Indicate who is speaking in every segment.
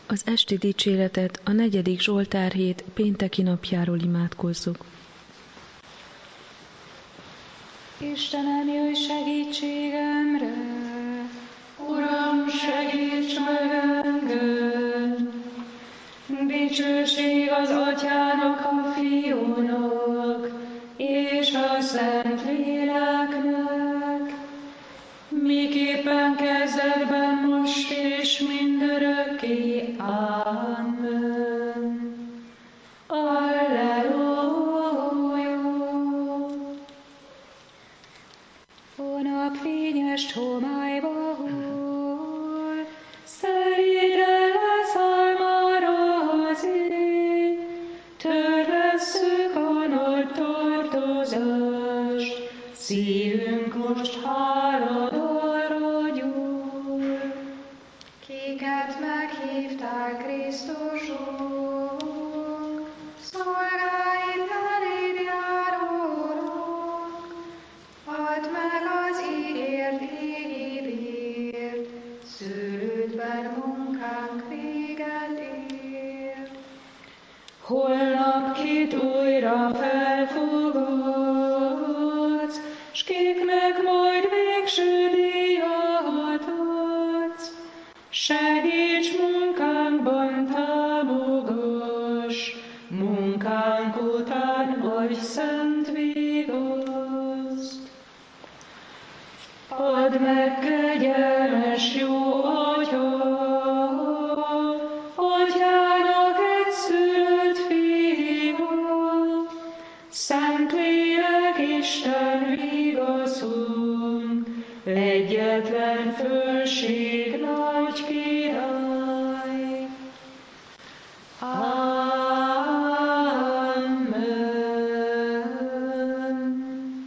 Speaker 1: Az esti dicséretet a 4. Zsoltárhét pénteki napjáról imádkozzuk.
Speaker 2: Istenem, jöjj segítségemre! Uram, segíts meg engem! Dicsőség az Atyának, a Fiúnak, és a Szentléleknek, miképpen kezdetben, most és mindörökké. Amen. Alleluja! A napfényes homályba hol, szerére leszáll már az ég, törvesszük a nagy tartozást, szívünk most háladalra gyúl. Kiket meghívtál, Krisztusunk, szolgáid eléd járónak, add meg az ígért égi bért, szőlődben munkánk véget ér. Holnap kit újra felfogadsz, s kiknek majd végső díjat adsz. Segíts munkánkban, támogass, munkánk után adj szent vigaszt. Add meg, kegyelmes jó Atya, Atyának egyszülött Fia, Szentlélek Isten vigaszunk, egyetlen fölség nagy király. Amen.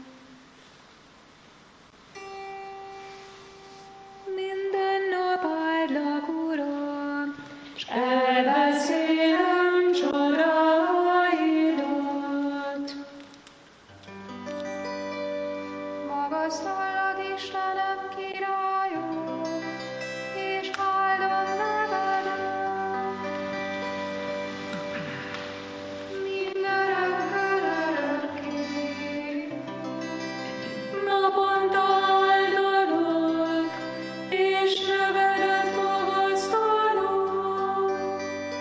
Speaker 2: Minden nap áldlak, Uram, s elbeszélem csodáidat. Magasztallak, Istenem, királyom, és áldom nevedet. Mindörökkön örökké. Naponta áldalak, és nevedet magasztalok.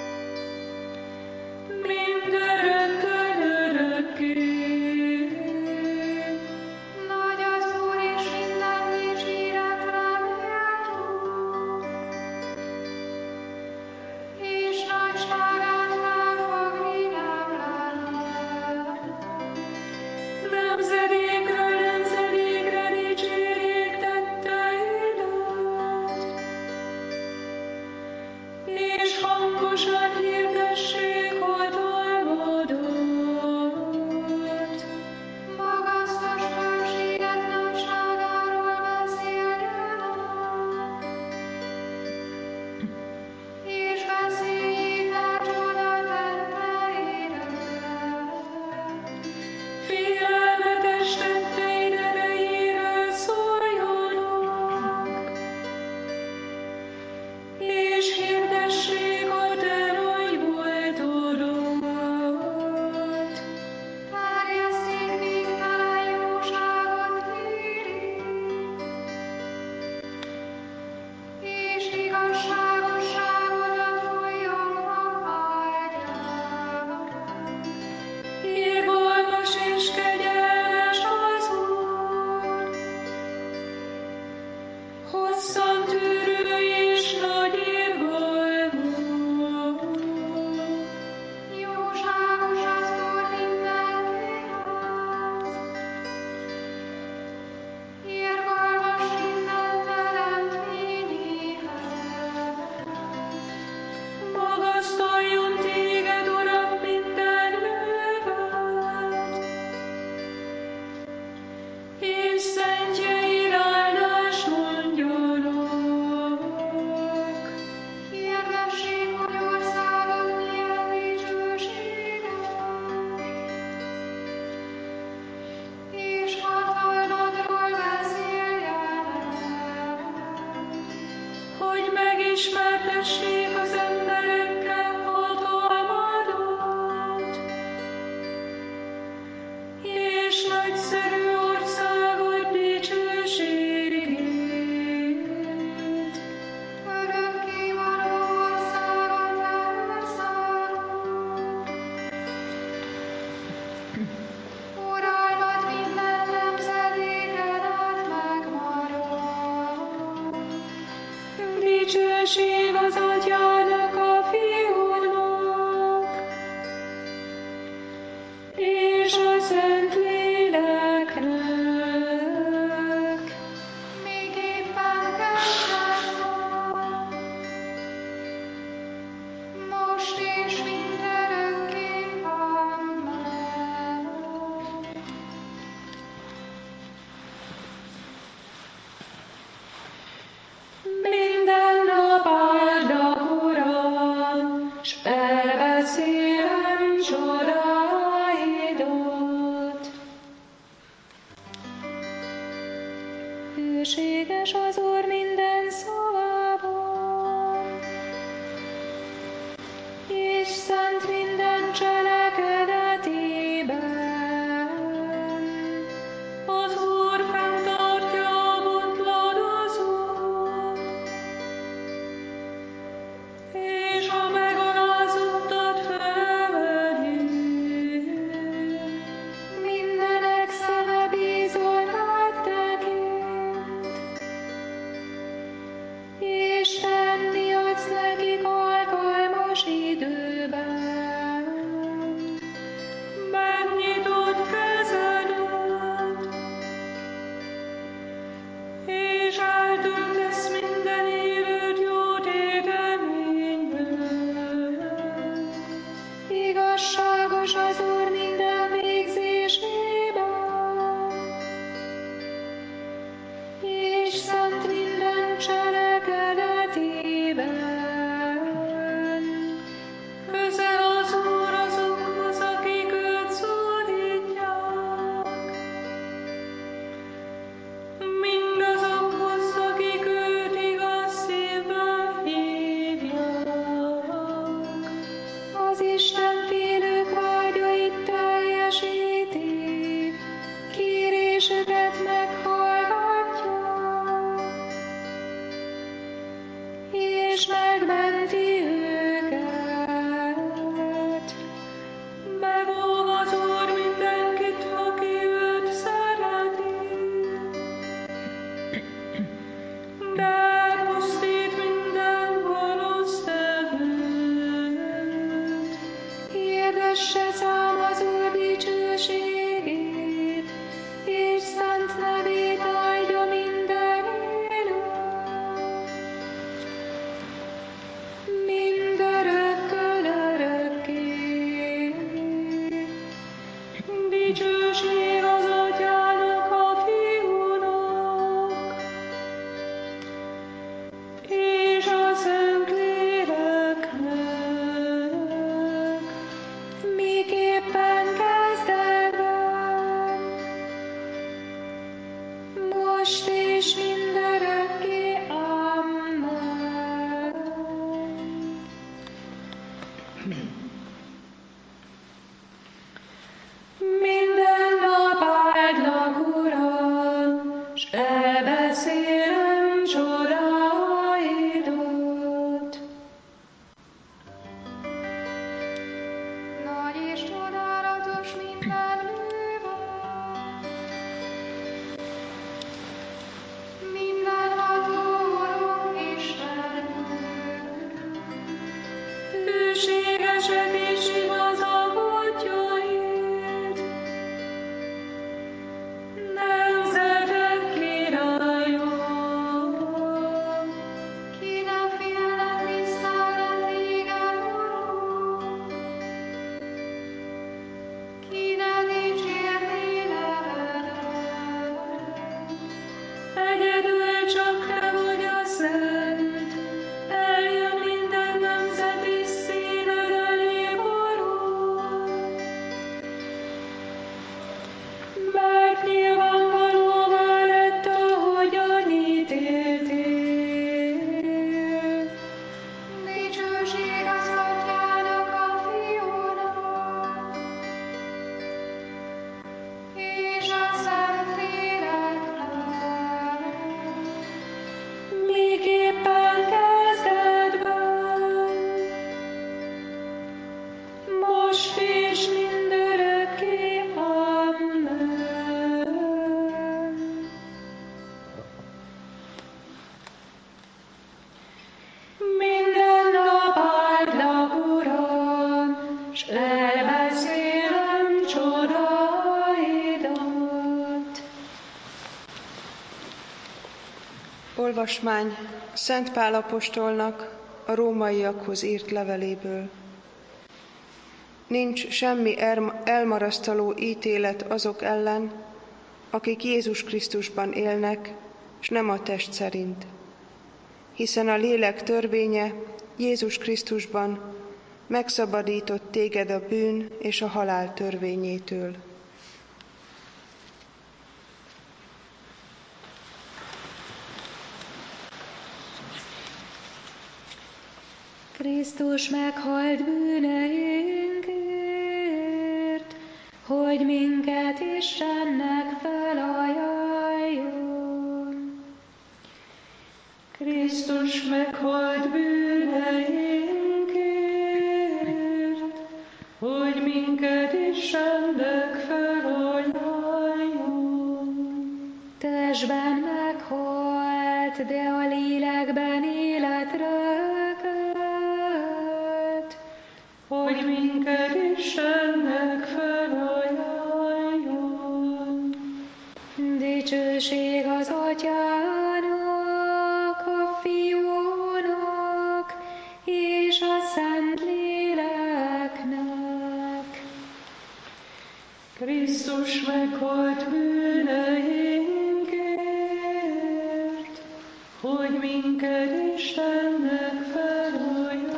Speaker 2: Mindörökkön örökké. Nagy az Úr, és minden dicséretre méltó, és nagyságát felfogni nem lehet. Nemzedékről nemzedékre dicsérjék tetteidet, és hangosan hirdessék hatalmadat. Magasztos fölséget nagyságáról beszéljenek, és beszéljék el csodatetteidet. Félelmetes tetteid erejéről szóljanak, és hirdessék a te nagy voltodat. Terjesszék végtelen jóságot hírét, és igazságosságodat folyamnak áldják. Irgalmas és kegyelmes az Úr, hosszan tűrő és nagy irgalmú. Jóságos az Úr mindenkihez, irgalmas minden teremtményéhez. Magasztaljon téged, Uram, minden növet, és szentjeid áldást mondjanak. Hirdessék, hogy országod milyen dicsőséges, és hatalmadról beszéljenek, hogy megismertessék az emberek Dicsőség az Atyának, a Fiúnak, és a Szentléleknek, miképpen kezdetben, most és mindörökké. Amen. Minden nap áldnak, Uram, s elbeszélem csodáidat. Hűséges az Úr minden szavában, és szent minden cselekedetében. Az Úr fenntartja a botladozót, és a megalázottat fölvedi. Mindenek szeme bízol rád tekint, és tenni adsz nekik alkalmas időben. Megnyitod kezedet, és eltöltesz minden élőt jó téteményben. Igazságos az Úr minden végzésében, és szent minden cselekedetében. Közel az Úr azokhoz, akik őt szólítják, mindazokhoz, akik őt igaz szívvel hívják. Az Istenfélők vágyait teljesíti, kérésüket meghallgatja, és megmenti őket. Megóv az Úr mindenkit, aki őt szereti, de elpusztít minden gonosztevőt. Hirdesse szám az Úr dicsőségét, és szent nevét áldja minden élő. Mindörökkön örökké. Dicsőség az Atyának, a Fiúnak, és a Szentléleknek, miképpen kezdetben, most és mindörökké. Amen. Minden nap áldlak, Uram, s elbeszélem csodáidat. Nagy és csodálatos minden műved, mindenható Uram Istenünk. Hűségesek és igazak útjaid, nemzetek királya. Ki ne félne tisztelni téged, Uram, ki ne dicsérné nevedet. Egyedül csak te vagy a szent, eljön minden nemzet és színed elé borul.
Speaker 3: Olvasmány Szent Pál apostolnak a rómaiakhoz írt leveléből. Nincs semmi elmarasztaló ítélet azok ellen, akik Jézus Krisztusban élnek, s nem a test szerint. Hiszen a lélek törvénye Jézus Krisztusban megszabadított téged a bűn és a halál törvényétől.
Speaker 2: Krisztus meghalt bűneinkért, hogy minket Istennek felajánljon. Krisztus meghalt bűneinkért, hogy minket Istennek felajánljon. Testben meghalt, de a lélekben életre hogy minket Istennek felajánljon. Dicsőség az Atyának, a Fiúnak és a Szent Léleknek. Krisztus meghalt bűneinkért, hogy minket Istennek felajánljon.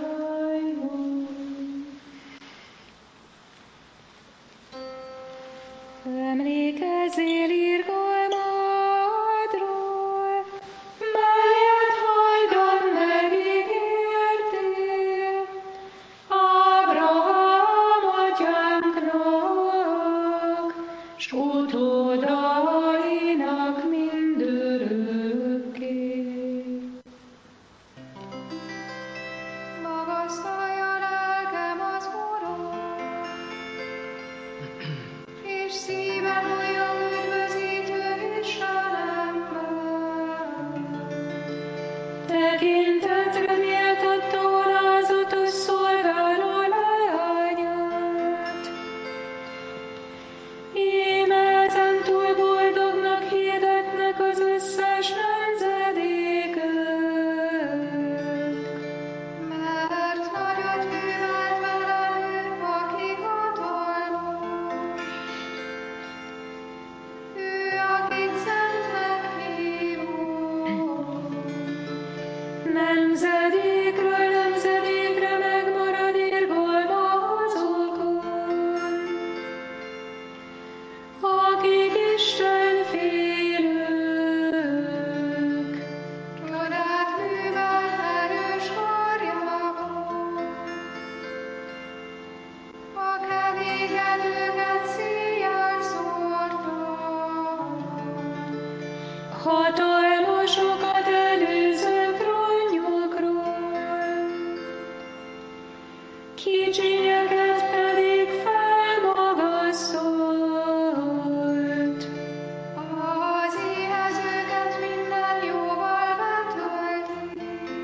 Speaker 2: Emlékezzél irgalmadról, melyet hajdan megígértél Ábrahám atyánknak, s utódainak mindörökké. Magasztalja lelkem az Urat, és szívem olyan üdvözítő Istenemmel. Tekintetre méltatta alázatos szolgáló leányát. Íme ezentúl boldognak hirdetnek az összes nemzedékek. Mert nagyot művelt velem, aki hatalmas. Ő, akit szentnek hívunk. Nemzedékről nemzedékre megmarad irgalma azokon, akik Isten félők. Csodát művel erős karjában, a keményedőket széjjel szórta. Hatalmasokat előző trónjukról, kicsinyeket pedig felmagasztolt. Az éhezőket minden jóval betölti,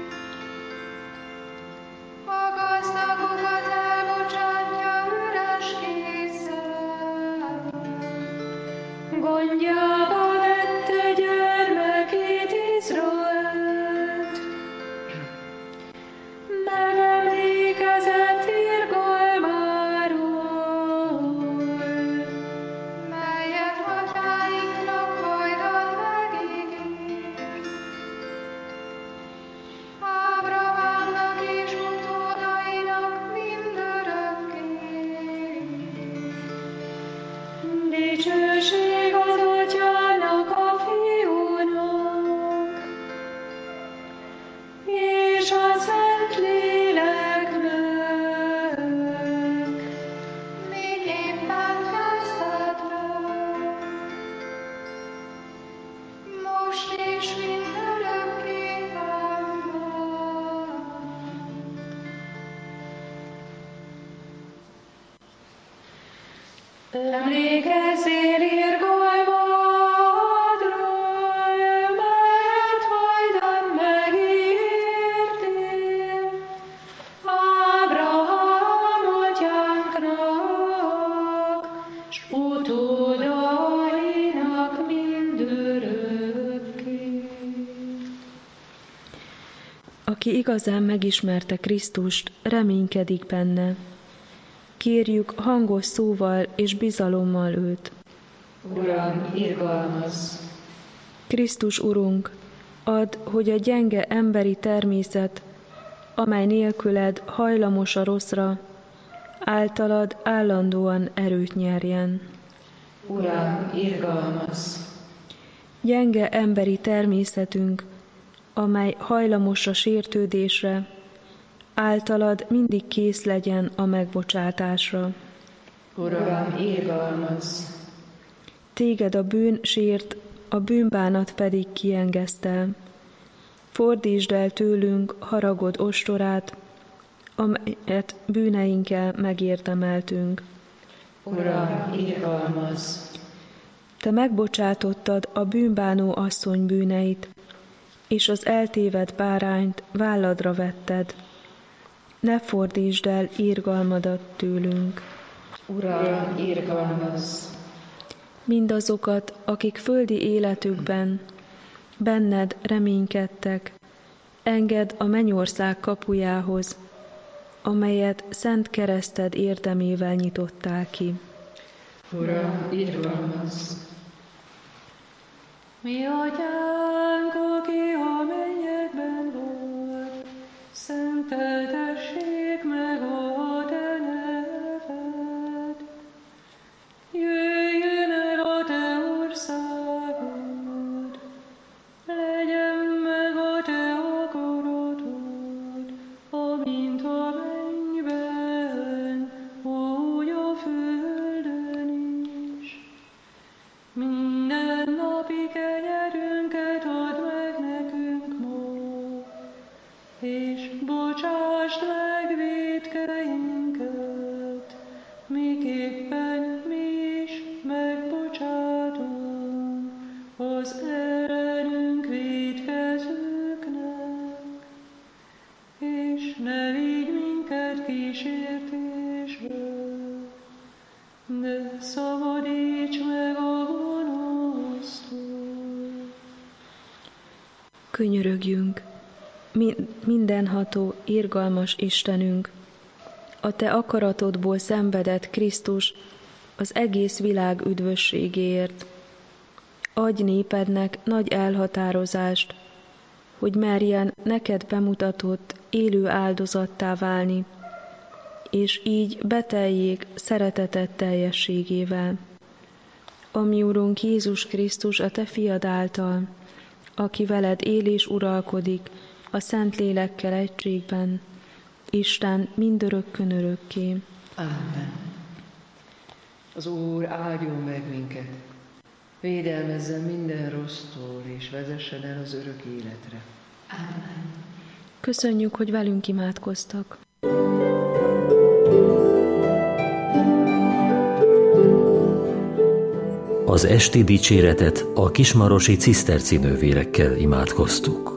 Speaker 2: a gazdagokat elbocsátja üres kézzel. Gondjába vette gyermekét Izraelt, megemlékezett irgalmáról, melyet atyáinknak hajdan megígért. Ábrahámnak és utódainak mindörökké. Dicsőség az Atyának, a Fiúnak és a Szent Léleknek, miképpen kezdetben, most és mindörökképpen. Emlékezzél irgalmadról, melyet hajdan megígértél Ábrahám atyánknak, s utódainak mindörökké.
Speaker 1: Aki igazán megismerte Krisztust, reménykedik benne. Kérjük hangos szóval és bizalommal őt.
Speaker 4: Uram, irgalmazz!
Speaker 1: Krisztus Urunk, add, hogy a gyenge emberi természet, amely nélküled hajlamos a rosszra, általad állandóan erőt nyerjen.
Speaker 4: Uram, irgalmazz!
Speaker 1: Gyenge emberi természetünk, amely hajlamos a sértődésre, általad mindig kész legyen a megbocsátásra.
Speaker 4: Uram, irgalmazz!
Speaker 1: Téged a bűn sért, a bűnbánat pedig kiengesztel. Fordítsd el tőlünk haragod ostorát, amelyet bűneinkkel megérdemeltünk.
Speaker 4: Uram, irgalmazz!
Speaker 1: Te megbocsátottad a bűnbánó asszony bűneit, és az eltévedt bárányt válladra vetted. Ne fordítsd el irgalmadat tőlünk.
Speaker 4: Uram, irgalmazz!
Speaker 1: Mindazokat, akik földi életükben benned reménykedtek, engedd a mennyország kapujához, amelyet szent kereszted érdemével nyitottál ki.
Speaker 4: Uram, irgalmazz!
Speaker 2: Mi atyánk, aki a mennyekben vagy, szenteltessék meg a te neved. Jöjjön el a te országod, legyen meg a te akaratod, amint a mennyben, úgy a földön is. Minden napi kenyerünket add meg nekünk ma, és bocsásd meg vétkeinket, miképpen mi is megbocsátunk az ellenünk vétkezőknek, és ne vigy minket kísértésbe, de szabadíts meg a gonosztól.
Speaker 1: Könyörögjünk, mindenható, irgalmas Istenünk, a te akaratodból szenvedett Krisztus az egész világ üdvösségéért. Adj népednek nagy elhatározást, hogy merjen neked bemutatott élő áldozattá válni, és így beteljék szereteted teljességével. Ami Urunk Jézus Krisztus a te fiad által, aki veled él és uralkodik a Szentlélekkel egységben, Isten mindörökkön örökké.
Speaker 4: Amen. Az Úr áldjon meg minket, védelmezzen minden rossztól, és vezessen el az örök életre. Amen.
Speaker 1: Köszönjük, hogy velünk imádkoztak.
Speaker 5: Az esti dicséretet a kismarosi ciszterci nővérekkel imádkoztuk.